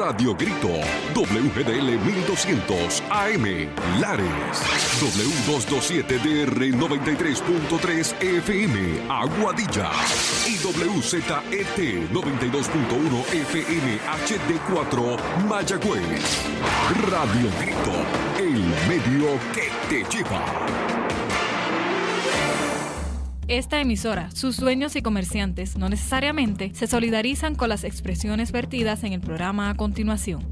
Radio Grito, WGDL 1200 AM, Lares, W227DR 93.3 FM, Aguadilla, y WZET 92.1 FM HD4, Mayagüez. Radio Grito, el medio que te lleva. Esta emisora, sus dueños y comerciantes no necesariamente se solidarizan con las expresiones vertidas en el programa a continuación.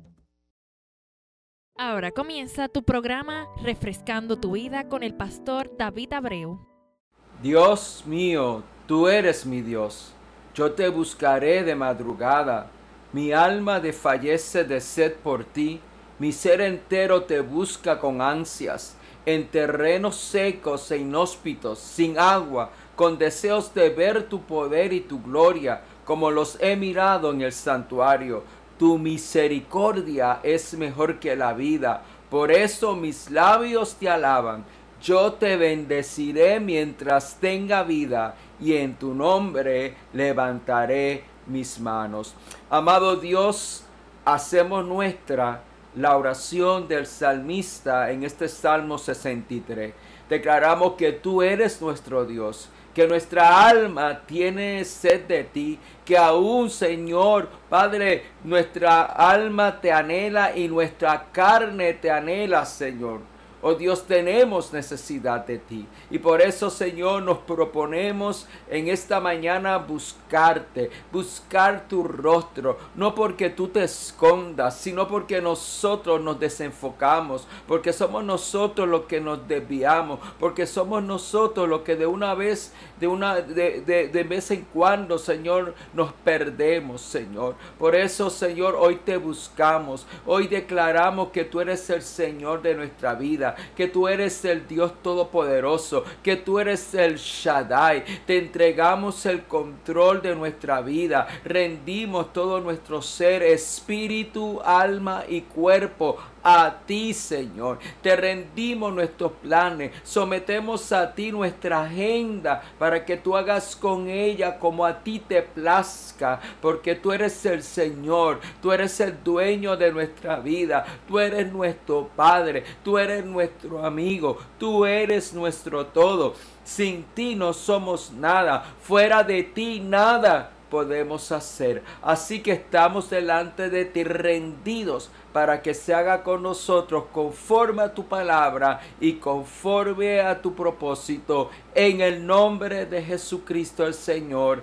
Ahora comienza tu programa Refrescando tu Vida con el pastor David Abreu. Dios mío, tú eres mi Dios. Yo te buscaré de madrugada. Mi alma desfallece de sed por ti. Mi ser entero te busca con ansias. En terrenos secos e inhóspitos, sin agua, con deseos de ver tu poder y tu gloria, como los he mirado en el santuario. Tu misericordia es mejor que la vida, por eso mis labios te alaban. Yo te bendeciré mientras tenga vida, y en tu nombre levantaré mis manos. Amado Dios, hacemos nuestra la oración del salmista en este Salmo 63. Declaramos que tú eres nuestro Dios, que nuestra alma tiene sed de ti, que aún, Señor, Padre, nuestra alma te anhela y nuestra carne te anhela, Señor. Oh Dios, tenemos necesidad de ti. Y por eso, Señor, nos proponemos en esta mañana buscarte, buscar tu rostro. No porque tú te escondas, sino porque nosotros nos desenfocamos, porque somos nosotros los que nos desviamos, porque somos nosotros los que de vez en cuando, Señor, nos perdemos, Señor. Por eso, Señor, hoy te buscamos. Hoy declaramos que tú eres el Señor de nuestra vida, que tú eres el Dios Todopoderoso, que tú eres el Shaddai. Te entregamos el control de nuestra vida, rendimos todo nuestro ser, espíritu, alma y cuerpo a ti, Señor. Te rendimos nuestros planes, sometemos a ti nuestra agenda para que tú hagas con ella como a ti te plazca, porque tú eres el Señor, tú eres el dueño de nuestra vida, tú eres nuestro Padre, tú eres nuestro amigo, tú eres nuestro todo. Sin ti no somos nada, fuera de ti nada podemos hacer. Así que estamos delante de ti rendidos para que se haga con nosotros conforme a tu palabra y conforme a tu propósito, en el nombre de Jesucristo el Señor.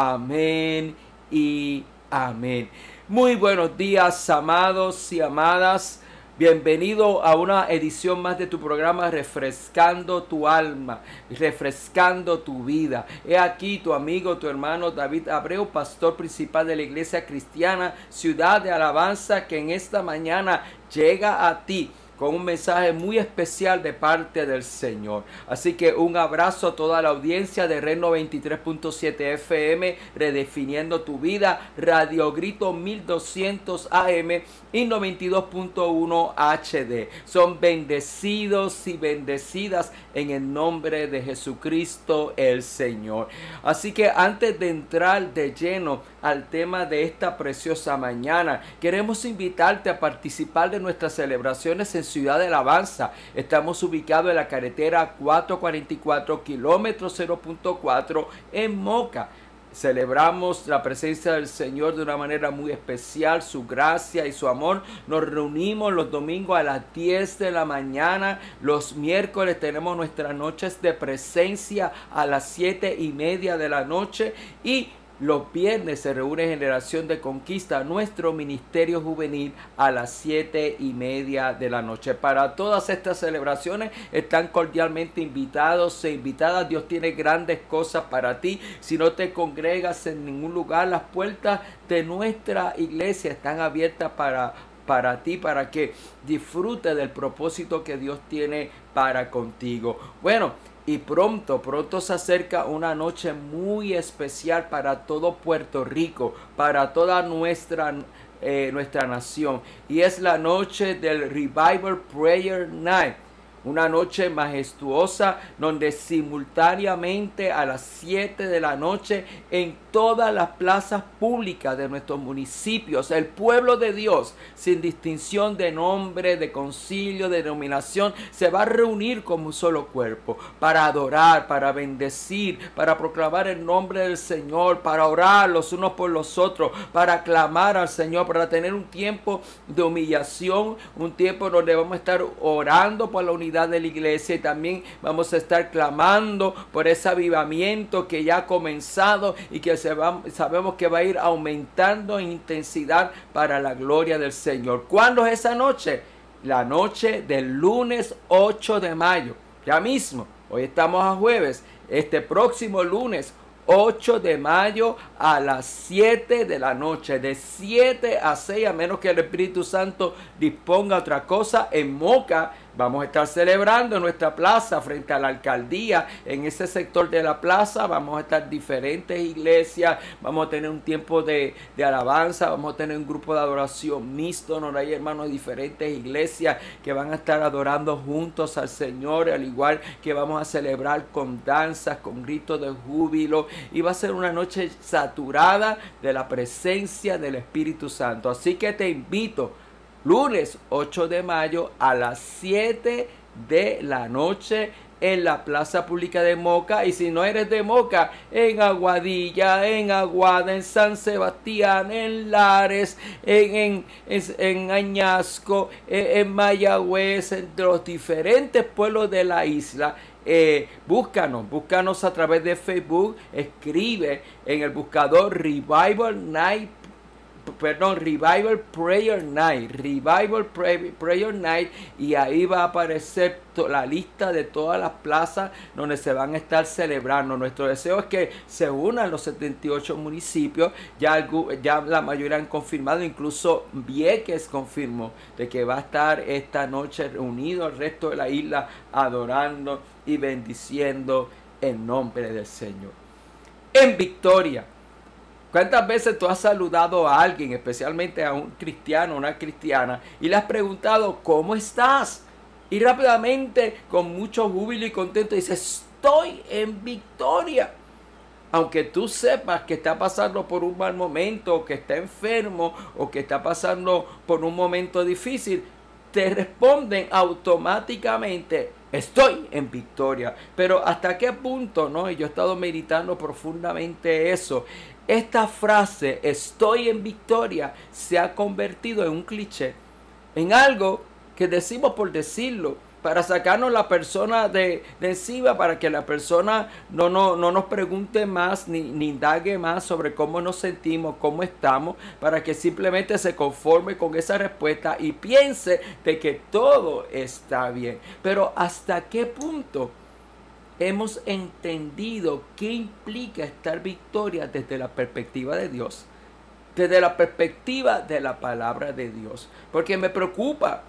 Amén y amén. Muy buenos días, amados y amadas. Bienvenido a una edición más de tu programa Refrescando tu Alma, Refrescando tu Vida. He aquí tu amigo, tu hermano David Abreu, pastor principal de la Iglesia Cristiana Ciudad de Alabanza, que en esta mañana llega a ti con un mensaje muy especial de parte del Señor. Así que un abrazo a toda la audiencia de Red 93.7 FM, Redefiniendo tu Vida, Radio Grito 1200 AM y 92.1 HD. Son bendecidos y bendecidas en el nombre de Jesucristo el Señor. Así que antes de entrar de lleno al tema de esta preciosa mañana, queremos invitarte a participar de nuestras celebraciones en Ciudad de Alabanza. Estamos ubicados en la carretera 444, kilómetro 0.4 en Moca. Celebramos la presencia del Señor de una manera muy especial, su gracia y su amor. Nos reunimos los domingos a las 10 de la mañana. Los miércoles tenemos nuestras noches de presencia a las 7:30 de la noche. Y los viernes se reúne Generación de Conquista, nuestro ministerio juvenil, a las 7:30 de la noche. Para todas estas celebraciones están cordialmente invitados e invitadas. Dios tiene grandes cosas para ti. Si no te congregas en ningún lugar, las puertas de nuestra iglesia están abiertas para ti, para que disfrutes del propósito que Dios tiene para contigo. Bueno, y pronto se acerca una noche muy especial para todo Puerto Rico, para toda nuestra nación. Y es la noche del Revival Prayer Night. Una noche majestuosa donde simultáneamente a las 7 de la noche en todas las plazas públicas de nuestros municipios, el pueblo de Dios, sin distinción de nombre, de concilio, de denominación, se va a reunir como un solo cuerpo para adorar, para bendecir, para proclamar el nombre del Señor, para orar los unos por los otros, para clamar al Señor, para tener un tiempo de humillación, un tiempo donde vamos a estar orando por la unidad de la iglesia y también vamos a estar clamando por ese avivamiento que ya ha comenzado y que sabemos que va a ir aumentando en intensidad para la gloria del Señor. ¿Cuándo es esa noche? La noche del lunes 8 de mayo. Ya mismo, hoy estamos a jueves, este próximo lunes 8 de mayo a las 7 de la noche, de 7 a 6, a menos que el Espíritu Santo disponga otra cosa, en Moca. Vamos a estar celebrando en nuestra plaza frente a la alcaldía. En ese sector de la plaza vamos a estar diferentes iglesias. Vamos a tener un tiempo de alabanza. Vamos a tener un grupo de adoración mixto, donde hay hermanos de diferentes iglesias que van a estar adorando juntos al Señor. Al igual que vamos a celebrar con danzas, con gritos de júbilo. Y va a ser una noche saturada de la presencia del Espíritu Santo. Así que te invito. Lunes 8 de mayo a las 7 de la noche en la Plaza Pública de Moca. Y si no eres de Moca, en Aguadilla, en Aguada, en San Sebastián, en Lares, en Añasco, en Mayagüez, entre los diferentes pueblos de la isla. Búscanos a través de Facebook. Escribe en el buscador Revival Prayer Night, y ahí va a aparecer la lista de todas las plazas donde se van a estar celebrando. Nuestro deseo es que se unan los 78 municipios. Ya la mayoría han confirmado, incluso Vieques confirmó de que va a estar esta noche reunido el resto de la isla adorando y bendiciendo el nombre del Señor. En Victoria, ¿cuántas veces tú has saludado a alguien, especialmente a un cristiano o una cristiana, y le has preguntado ¿cómo estás? Y rápidamente, con mucho júbilo y contento, dices: estoy en Victoria. Aunque tú sepas que está pasando por un mal momento, o que está enfermo, o que está pasando por un momento difícil, te responden automáticamente: estoy en Victoria. Pero ¿hasta qué punto, no? Y yo he estado meditando profundamente eso. Esta frase, estoy en Victoria, se ha convertido en un cliché, en algo que decimos por decirlo, para sacarnos la persona de encima, para que la persona no nos pregunte más ni indague más sobre cómo nos sentimos, cómo estamos, para que simplemente se conforme con esa respuesta y piense de que todo está bien. Pero ¿hasta qué punto hemos entendido qué implica estar Victoria desde la perspectiva de Dios? Desde la perspectiva de la palabra de Dios. Porque me preocupa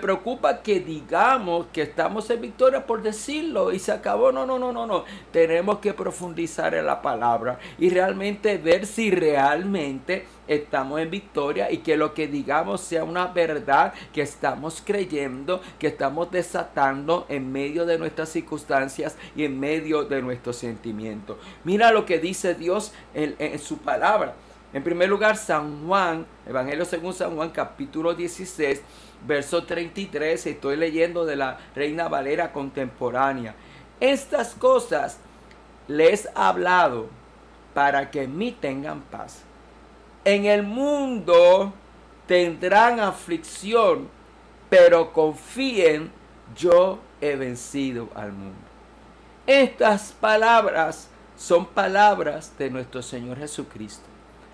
que digamos que estamos en Victoria por decirlo y se acabó. No. Tenemos que profundizar en la palabra y realmente ver si realmente estamos en Victoria, y que lo que digamos sea una verdad que estamos creyendo, que estamos desatando en medio de nuestras circunstancias y en medio de nuestros sentimientos. Mira lo que dice Dios en su palabra. En primer lugar, San Juan, Evangelio según San Juan, capítulo 16, verso 33, estoy leyendo de la Reina Valera contemporánea. Estas cosas les he hablado para que en mí tengan paz. En el mundo tendrán aflicción, pero confíen, yo he vencido al mundo. Estas palabras son palabras de nuestro Señor Jesucristo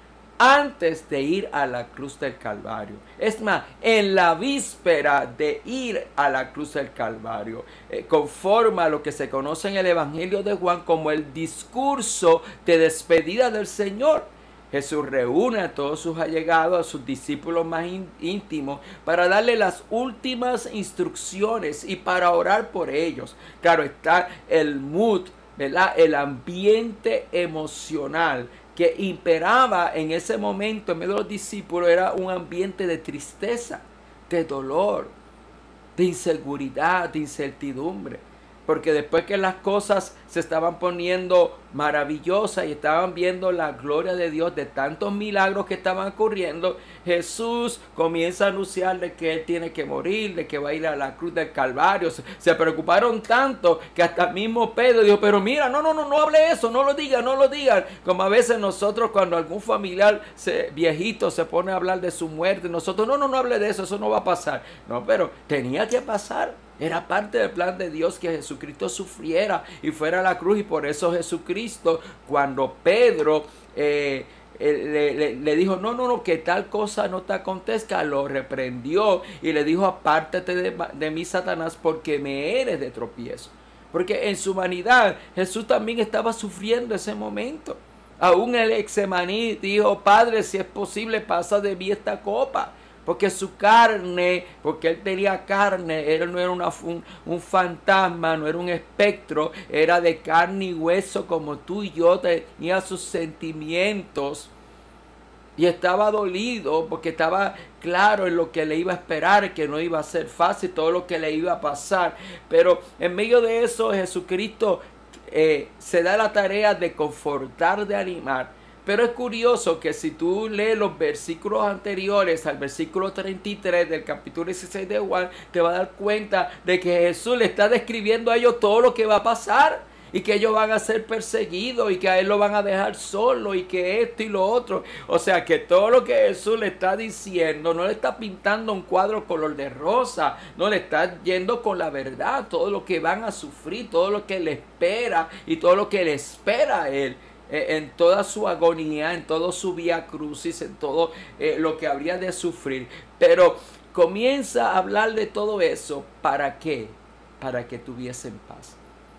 antes de ir a la cruz del Calvario. Es más, en la víspera de ir a la cruz del Calvario, conforme a lo que se conoce en el Evangelio de Juan como el discurso de despedida del Señor. Jesús reúne a todos sus allegados, a sus discípulos más íntimos, para darle las últimas instrucciones y para orar por ellos. Claro, está el mood, ¿verdad? El ambiente emocional que imperaba en ese momento en medio de los discípulos era un ambiente de tristeza, de dolor, de inseguridad, de incertidumbre. Porque después que las cosas se estaban poniendo maravillosas y estaban viendo la gloria de Dios de tantos milagros que estaban ocurriendo, Jesús comienza a anunciarle que Él tiene que morir, de que va a ir a la cruz del Calvario. Se preocuparon tanto que hasta mismo Pedro dijo, pero mira, no hable eso, no lo digan. Como a veces nosotros cuando algún familiar viejito se pone a hablar de su muerte, nosotros no hable de eso, eso no va a pasar. No, pero tenía que pasar. Era parte del plan de Dios que Jesucristo sufriera y fuera a la cruz. Y por eso Jesucristo, cuando Pedro le dijo, no, que tal cosa no te acontezca, lo reprendió y le dijo, apártate de mí, Satanás, porque me eres de tropiezo. Porque en su humanidad Jesús también estaba sufriendo ese momento. Aún el Getsemaní dijo, Padre, si es posible, pasa de mí esta copa. Porque su carne, porque él tenía carne, él no era un fantasma, no era un espectro, era de carne y hueso como tú y yo, tenía sus sentimientos. Y estaba dolido porque estaba claro en lo que le iba a esperar, que no iba a ser fácil, todo lo que le iba a pasar. Pero en medio de eso Jesucristo se da la tarea de confortar, de animar. Pero es curioso que si tú lees los versículos anteriores al versículo 33 del capítulo 16 de Juan, te vas a dar cuenta de que Jesús le está describiendo a ellos todo lo que va a pasar. Y que ellos van a ser perseguidos y que a él lo van a dejar solo y que esto y lo otro. O sea que todo lo que Jesús le está diciendo no le está pintando un cuadro color de rosa. No le está yendo con la verdad. Todo lo que van a sufrir, todo lo que le espera y todo lo que le espera a él. En toda su agonía, en todo su vía crucis, en todo lo que habría de sufrir. Pero comienza a hablar de todo eso. ¿Para qué? Para que tuviesen paz.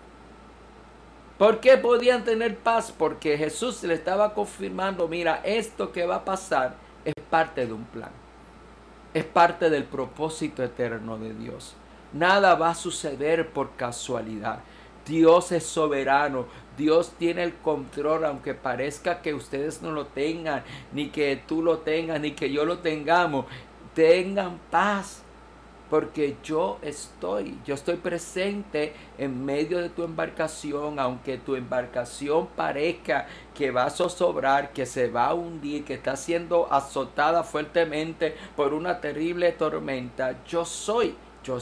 ¿Por qué podían tener paz? Porque Jesús le estaba confirmando, mira, esto que va a pasar es parte de un plan. Es parte del propósito eterno de Dios. Nada va a suceder por casualidad. Dios es soberano. Dios tiene el control, aunque parezca que ustedes no lo tengan, ni que tú lo tengas, ni que yo lo tengamos. Tengan paz, porque yo estoy presente en medio de tu embarcación, aunque tu embarcación parezca que va a zozobrar, que se va a hundir, que está siendo azotada fuertemente por una terrible tormenta. Yo estoy,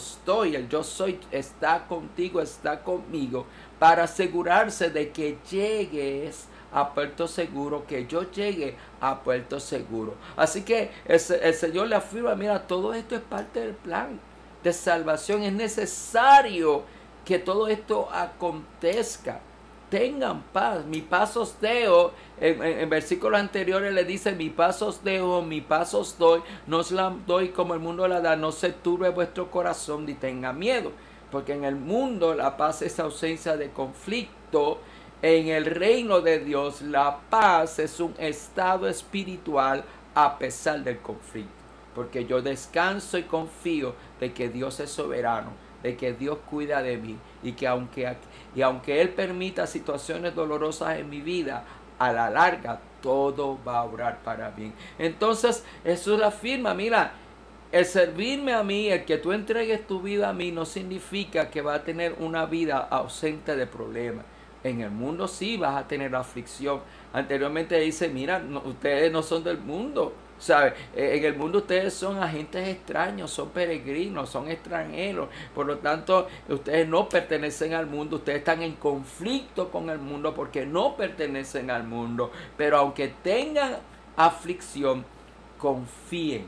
el yo soy está contigo, está conmigo, para asegurarse de que llegues a puerto seguro, que yo llegue a puerto seguro. Así que el Señor le afirma, mira, todo esto es parte del plan de salvación. Es necesario que todo esto acontezca. Tengan paz, mi paz os dejo. En versículos anteriores le dice, mi paz os dejo, mi paz os doy, no os la doy como el mundo la da, no se turbe vuestro corazón ni tenga miedo. Porque en el mundo la paz es ausencia de conflicto. En el reino de Dios la paz es un estado espiritual a pesar del conflicto. Porque yo descanso y confío de que Dios es soberano, de que Dios cuida de mí y que aunque Él permita situaciones dolorosas en mi vida, a la larga todo va a obrar para bien. Entonces Jesús afirma, mira, el servirme a mí, el que tú entregues tu vida a mí, no significa que vas a tener una vida ausente de problemas. En el mundo sí vas a tener aflicción. Anteriormente dice, mira, ustedes no son del mundo, ¿sabe? En el mundo ustedes son agentes extraños, son peregrinos, son extranjeros. Por lo tanto, ustedes no pertenecen al mundo, ustedes están en conflicto con el mundo porque no pertenecen al mundo. Pero aunque tengan aflicción, confíen.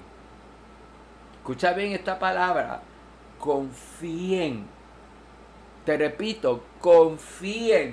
Escucha bien esta palabra, confíen. Te repito, confíen.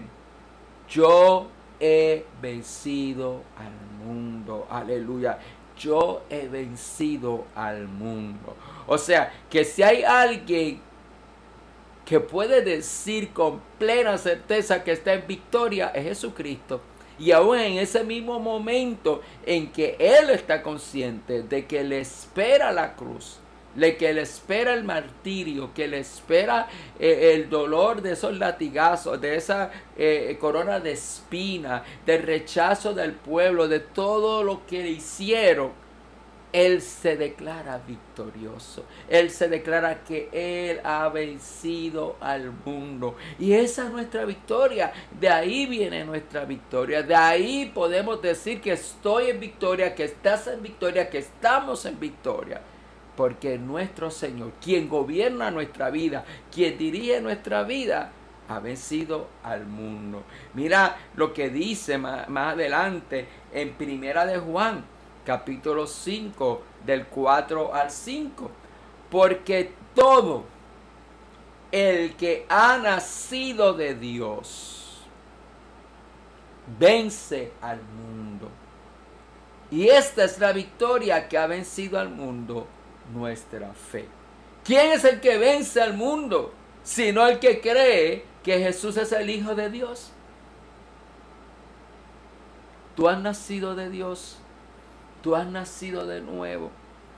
Yo he vencido al mundo. Aleluya. Yo he vencido al mundo. O sea, que si hay alguien que puede decir con plena certeza que está en victoria, es Jesucristo. Y aún en ese mismo momento en que Él está consciente de que le espera la cruz, de que le espera el martirio, que le espera el dolor de esos latigazos, de esa corona de espina, del rechazo del pueblo, de todo lo que le hicieron, Él se declara victorioso. Él se declara que Él ha vencido al mundo. Y esa es nuestra victoria. De ahí viene nuestra victoria. De ahí podemos decir que estoy en victoria, que estás en victoria, que estamos en victoria. Porque nuestro Señor, quien gobierna nuestra vida, quien dirige nuestra vida, ha vencido al mundo. Mira lo que dice más adelante en Primera de Juan, capítulo 5, del 4 al 5. Porque todo el que ha nacido de Dios vence al mundo. Y esta es la victoria que ha vencido al mundo, nuestra fe. ¿Quién es el que vence al mundo? Sino el que cree que Jesús es el Hijo de Dios. Tú has nacido de Dios. Tú has nacido de nuevo.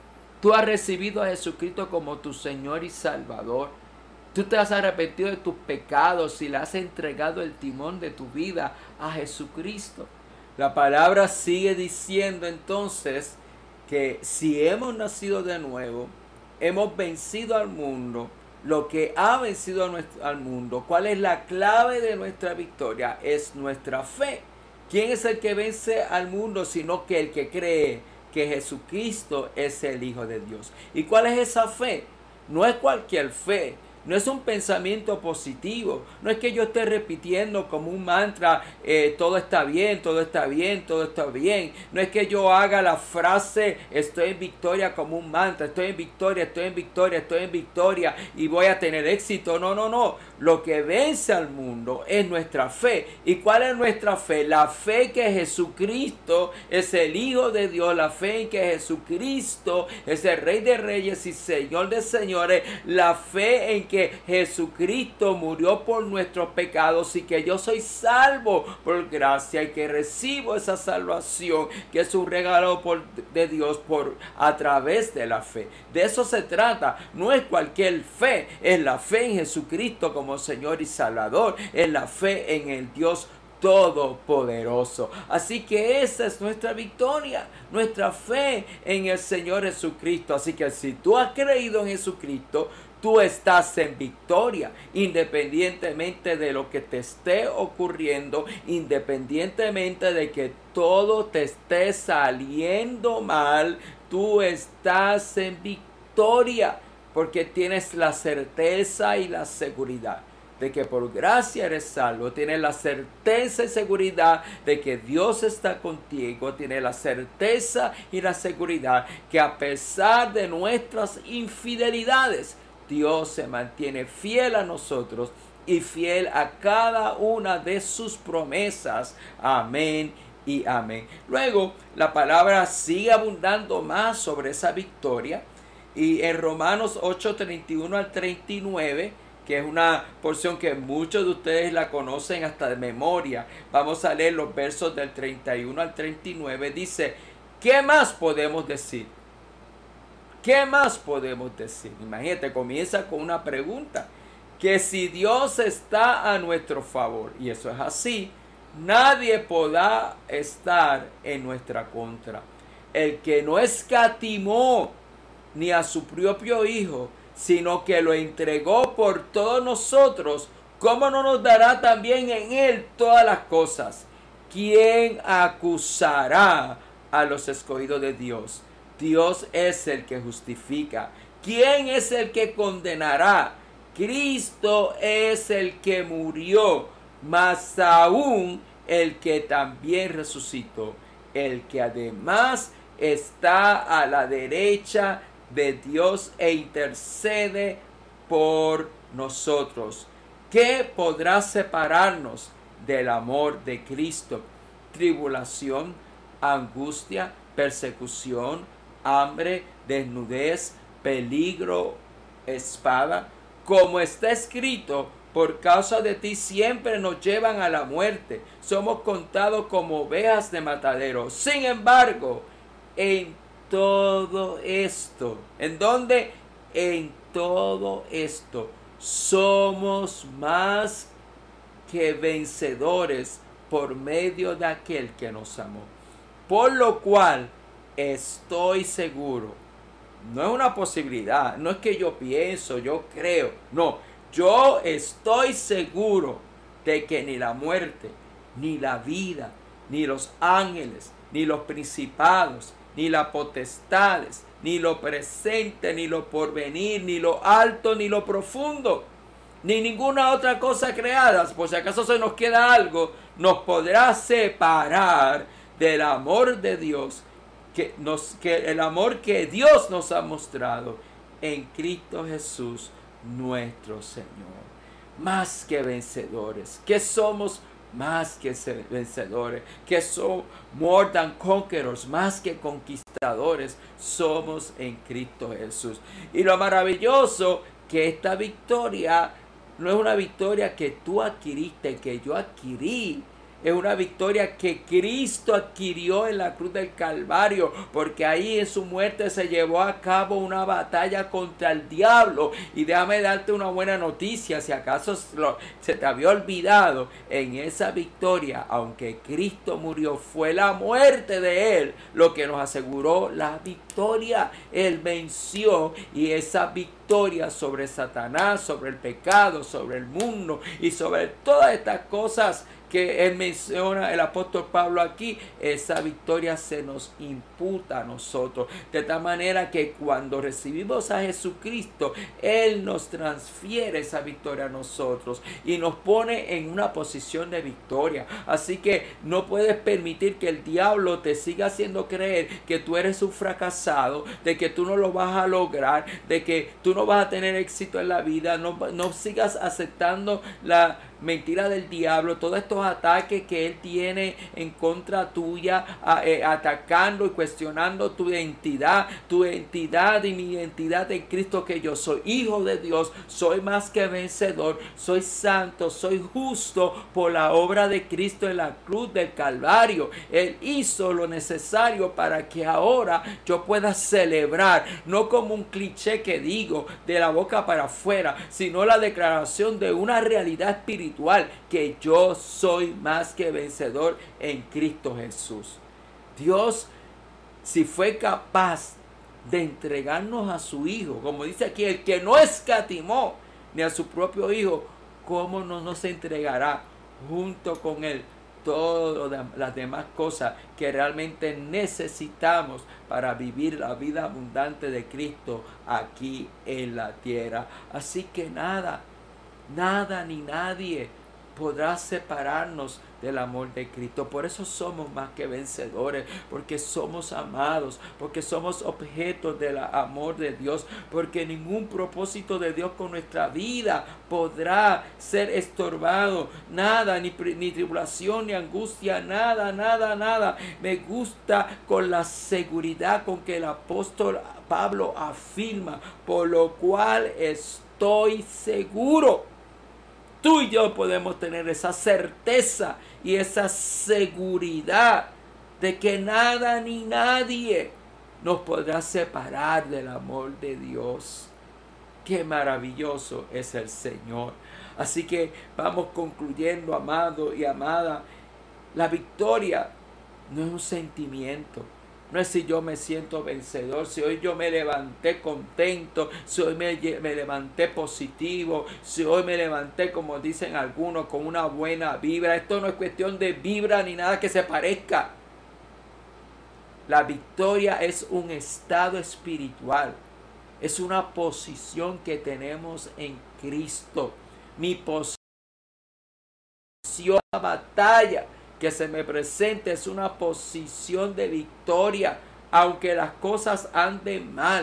Tú has recibido a Jesucristo como tu Señor y Salvador. Tú te has arrepentido de tus pecados y le has entregado el timón de tu vida a Jesucristo. La palabra sigue diciendo entonces que si hemos nacido de nuevo, hemos vencido al mundo. Lo que ha vencido al mundo, ¿cuál es la clave de nuestra victoria? Es nuestra fe. ¿Quién es el que vence al mundo? Sino que el que cree que Jesucristo es el Hijo de Dios. ¿Y cuál es esa fe? No es cualquier fe. No es un pensamiento positivo. No es que yo esté repitiendo como un mantra, todo está bien, todo está bien, todo está bien. No es que yo haga la frase, estoy en victoria como un mantra, estoy en victoria, estoy en victoria, estoy en victoria y voy a tener éxito. No, no, no. Lo que vence al mundo es nuestra fe. ¿Y cuál es nuestra fe? La fe que Jesucristo es el Hijo de Dios, la fe en que Jesucristo es el Rey de Reyes y Señor de Señores, la fe en que Jesucristo murió por nuestros pecados y que yo soy salvo por gracia y que recibo esa salvación que es un regalo de Dios a través de la fe. De eso se trata. No es cualquier fe, es la fe en Jesucristo como Señor y Salvador, es la fe en el Dios Todopoderoso. Así que esa es nuestra victoria, nuestra fe en el Señor Jesucristo. Así que si tú has creído en Jesucristo, tú estás en victoria, independientemente de lo que te esté ocurriendo, independientemente de que todo te esté saliendo mal, tú estás en victoria, porque tienes la certeza y la seguridad de que por gracia eres salvo. Tienes la certeza y seguridad de que Dios está contigo. Tienes la certeza y la seguridad que a pesar de nuestras infidelidades, Dios se mantiene fiel a nosotros y fiel a cada una de sus promesas. Amén y amén. Luego, la palabra sigue abundando más sobre esa victoria. Y en Romanos 8, 31 al 39, que es una porción que muchos de ustedes la conocen hasta de memoria. Vamos a leer los versos del 31 al 39. Dice, ¿qué más podemos decir? ¿Qué más podemos decir? Imagínate, comienza con una pregunta. Que si Dios está a nuestro favor, y eso es así, nadie podrá estar en nuestra contra. El que no escatimó ni a su propio Hijo, sino que lo entregó por todos nosotros, ¿cómo no nos dará también en Él todas las cosas? ¿Quién acusará a los escogidos de Dios? Dios es el que justifica. ¿Quién es el que condenará? Cristo es el que murió, más aún el que también resucitó, el que además está a la derecha de Dios e intercede por nosotros. ¿Qué podrá separarnos del amor de Cristo? Tribulación, angustia, persecución, hambre, desnudez, peligro, espada. Como está escrito, por causa de ti siempre nos llevan a la muerte. Somos contados como ovejas de matadero. Sin embargo, en todo esto, ¿en dónde? En todo esto somos más que vencedores por medio de aquel que nos amó. Por lo cual estoy seguro. No es una posibilidad, no es que yo pienso, yo creo. No, yo estoy seguro de que ni la muerte, ni la vida, ni los ángeles, ni los principados, ni las potestades, ni lo presente, ni lo porvenir, ni lo alto, ni lo profundo, ni ninguna otra cosa creada, por si acaso se nos queda algo, nos podrá separar del amor de Dios, que el amor que Dios nos ha mostrado en Cristo Jesús, nuestro Señor. Más que vencedores, que somos más que vencedores, que somos more than conquerors, más que conquistadores, somos en Cristo Jesús. Y lo maravilloso que esta victoria no es una victoria que tú adquiriste, que yo adquirí. Es una victoria que Cristo adquirió en la cruz del Calvario, porque ahí en su muerte se llevó a cabo una batalla contra el diablo. Y déjame darte una buena noticia, si acaso se te había olvidado, en esa victoria, aunque Cristo murió, fue la muerte de Él lo que nos aseguró la victoria. Él venció, y esa victoria sobre Satanás, sobre el pecado, sobre el mundo y sobre todas estas cosas que él menciona, el apóstol Pablo aquí, esa victoria se nos imputa a nosotros, de tal manera que cuando recibimos a Jesucristo, Él nos transfiere esa victoria a nosotros y nos pone en una posición de victoria. Así que no puedes permitir que el diablo te siga haciendo creer que tú eres un fracasado, de que tú no lo vas a lograr, de que tú no vas a tener éxito en la vida. No sigas aceptando la mentira del diablo, todos estos ataques que él tiene en contra tuya, atacando y cuestionando tu identidad y mi identidad en Cristo, que yo soy hijo de Dios, soy más que vencedor, soy santo, soy justo por la obra de Cristo en la cruz del Calvario. Él hizo lo necesario para que ahora yo pueda celebrar, no como un cliché que digo de la boca para afuera, sino la declaración de una realidad espiritual, que yo soy más que vencedor en Cristo Jesús. Dios, si fue capaz de entregarnos a su Hijo, como dice aquí, el que no escatimó ni a su propio Hijo, ¿cómo no nos entregará junto con Él todas las demás cosas que realmente necesitamos para vivir la vida abundante de Cristo aquí en la tierra? Así que nada ni nadie podrá separarnos del amor de Cristo. Por eso somos más que vencedores, porque somos amados, porque somos objetos del amor de Dios, porque ningún propósito de Dios con nuestra vida podrá ser estorbado. Nada, ni tribulación, ni angustia, nada. Me gusta con la seguridad con que el apóstol Pablo afirma, por lo cual estoy seguro. Tú y yo podemos tener esa certeza y esa seguridad de que nada ni nadie nos podrá separar del amor de Dios. Qué maravilloso es el Señor. Así que vamos concluyendo, amado y amada. La victoria no es un sentimiento. No es si yo me siento vencedor, si hoy yo me levanté contento, si hoy me levanté positivo, si hoy me levanté, como dicen algunos, con una buena vibra. Esto no es cuestión de vibra ni nada que se parezca. La victoria es un estado espiritual. Es una posición que tenemos en Cristo. Mi posición, la batalla que se me presente, es una posición de victoria, aunque las cosas anden mal.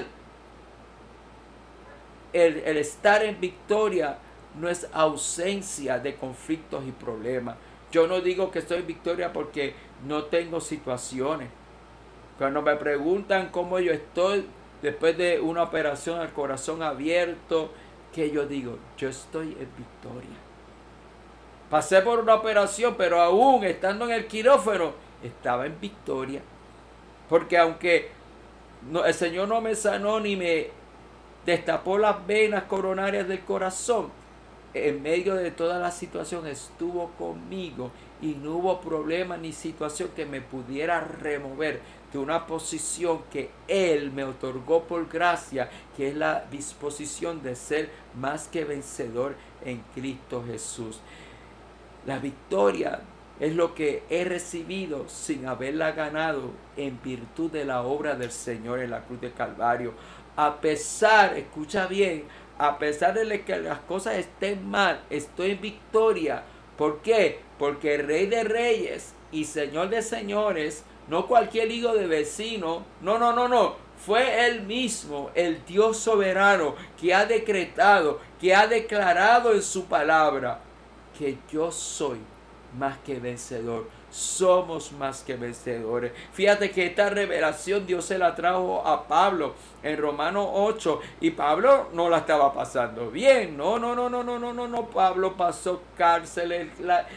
El estar en victoria no es ausencia de conflictos y problemas. Yo no digo que estoy en victoria porque no tengo situaciones. Cuando me preguntan cómo yo estoy después de una operación al corazón abierto, que yo digo, yo estoy en victoria. Pasé por una operación, pero aún estando en el quirófano, estaba en victoria. Porque aunque el Señor no me sanó ni me destapó las venas coronarias del corazón, en medio de toda la situación estuvo conmigo y no hubo problema ni situación que me pudiera remover de una posición que Él me otorgó por gracia, que es la disposición de ser más que vencedor en Cristo Jesús. La victoria es lo que he recibido sin haberla ganado en virtud de la obra del Señor en la cruz de Calvario. A pesar, escucha bien, a pesar de que las cosas estén mal, estoy en victoria. ¿Por qué? Porque el Rey de Reyes y Señor de Señores, no cualquier hijo de vecino, no, fue Él mismo, el Dios soberano, que ha decretado, que ha declarado en su palabra, que yo soy más que vencedor. Somos más que vencedores. Fíjate que esta revelación Dios se la trajo a Pablo en Romanos 8 y Pablo no la estaba pasando bien. No. Pablo pasó cárceles,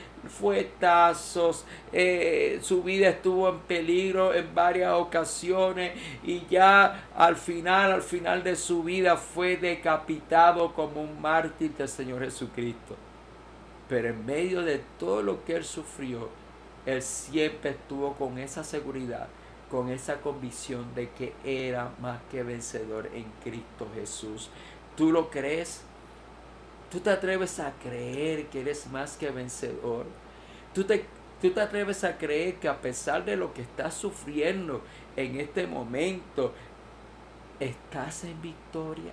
fuetazos, su vida estuvo en peligro en varias ocasiones y ya al final de su vida fue decapitado como un mártir del Señor Jesucristo. Pero en medio de todo lo que él sufrió, él siempre estuvo con esa seguridad, con esa convicción de que era más que vencedor en Cristo Jesús. ¿Tú lo crees? ¿Tú te atreves a creer que eres más que vencedor? ¿Tú te atreves a creer que a pesar de lo que estás sufriendo en este momento, estás en victoria?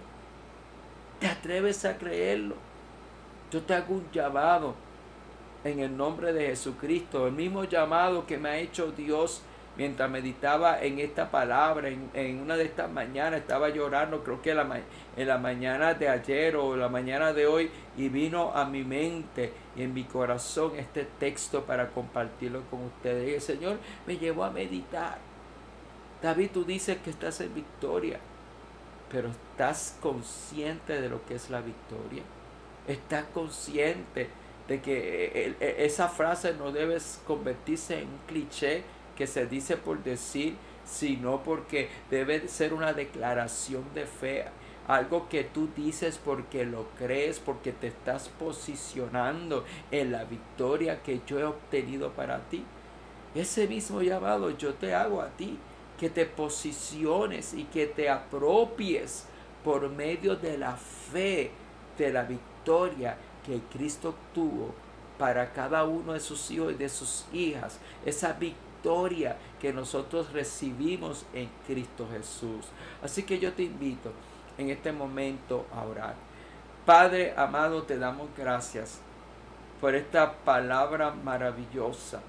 ¿Te atreves a creerlo? Yo te hago un llamado en el nombre de Jesucristo, el mismo llamado que me ha hecho Dios mientras meditaba en esta palabra. En una de estas mañanas estaba llorando, creo que en la mañana de ayer o la mañana de hoy, y vino a mi mente y en mi corazón este texto para compartirlo con ustedes. Y el Señor me llevó a meditar. David, tú dices que estás en victoria, pero ¿estás consciente de lo que es la victoria? ¿Estás consciente de que esa frase no debe convertirse en un cliché que se dice por decir, sino porque debe ser una declaración de fe? Algo que tú dices porque lo crees, porque te estás posicionando en la victoria que yo he obtenido para ti. Ese mismo llamado yo te hago a ti, que te posiciones y que te apropies por medio de la fe de la victoria que Cristo obtuvo para cada uno de sus hijos y de sus hijas. Esa victoria que nosotros recibimos en Cristo Jesús. Así que yo te invito en este momento a orar. Padre amado, te damos gracias por esta palabra maravillosa.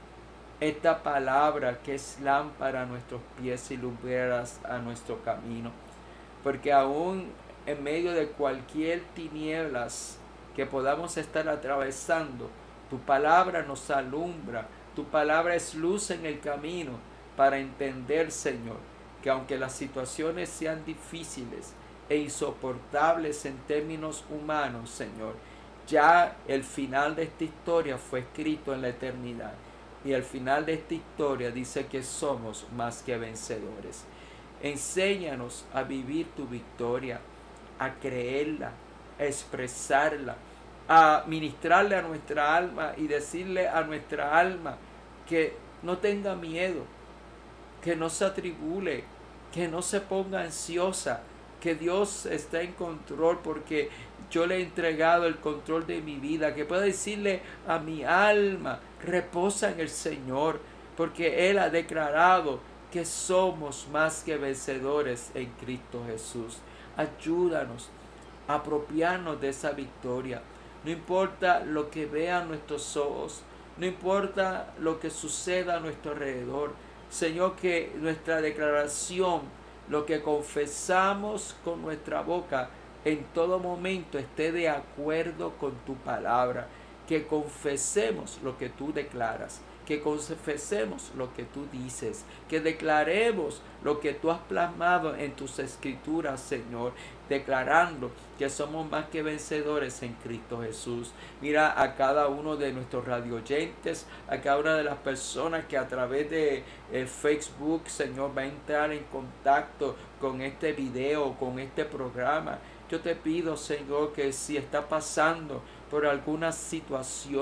Esta palabra que es lámpara a nuestros pies y lumbreras a nuestro camino. Porque aún en medio de cualquier tinieblas que podamos estar atravesando, tu palabra nos alumbra, tu palabra es luz en el camino para entender, Señor, que aunque las situaciones sean difíciles e insoportables en términos humanos, Señor, ya el final de esta historia fue escrito en la eternidad. Y el final de esta historia dice que somos más que vencedores. Enséñanos a vivir tu victoria, a creerla, a expresarla, a ministrarle a nuestra alma y decirle a nuestra alma que no tenga miedo, que no se atribule, que no se ponga ansiosa, que Dios está en control porque yo le he entregado el control de mi vida, que pueda decirle a mi alma, reposa en el Señor, porque Él ha declarado que somos más que vencedores en Cristo Jesús. Ayúdanos a apropiarnos de esa victoria. No importa lo que vean nuestros ojos, no importa lo que suceda a nuestro alrededor. Señor, que nuestra declaración, lo que confesamos con nuestra boca, en todo momento esté de acuerdo con tu palabra. Que confesemos lo que tú declaras, que confesemos lo que tú dices, que declaremos lo que tú has plasmado en tus escrituras, Señor, declarando que somos más que vencedores en Cristo Jesús. Mira a cada uno de nuestros radioyentes, a cada una de las personas que a través de Facebook, Señor, va a entrar en contacto con este video, con este programa. Yo te pido, Señor, que si está pasando por alguna situación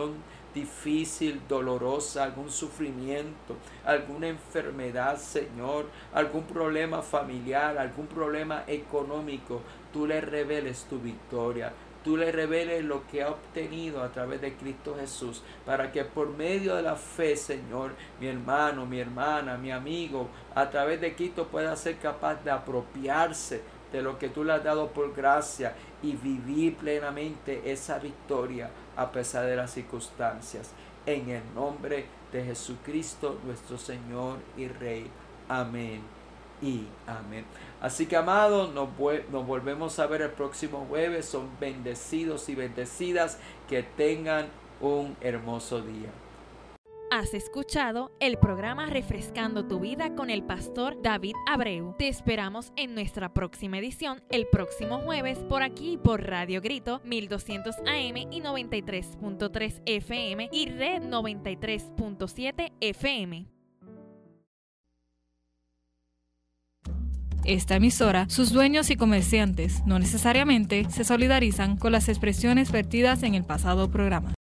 difícil, dolorosa, algún sufrimiento, alguna enfermedad, Señor, algún problema familiar, algún problema económico, tú le reveles tu victoria. Tú le reveles lo que ha obtenido a través de Cristo Jesús, para que por medio de la fe, Señor, mi hermano, mi hermana, mi amigo, a través de Cristo pueda ser capaz de apropiarse de lo que tú le has dado por gracia y vivir plenamente esa victoria a pesar de las circunstancias. En el nombre de Jesucristo, nuestro Señor y Rey. Amén y amén. Así que, amados, nos volvemos a ver el próximo jueves. Son bendecidos y bendecidas. Que tengan un hermoso día. Has escuchado el programa Refrescando tu Vida con el pastor David Abreu. Te esperamos en nuestra próxima edición el próximo jueves por aquí por Radio Grito 1200 AM y 93.3 FM y Red 93.7 FM. Esta emisora, sus dueños y comerciantes no necesariamente se solidarizan con las expresiones vertidas en el pasado programa.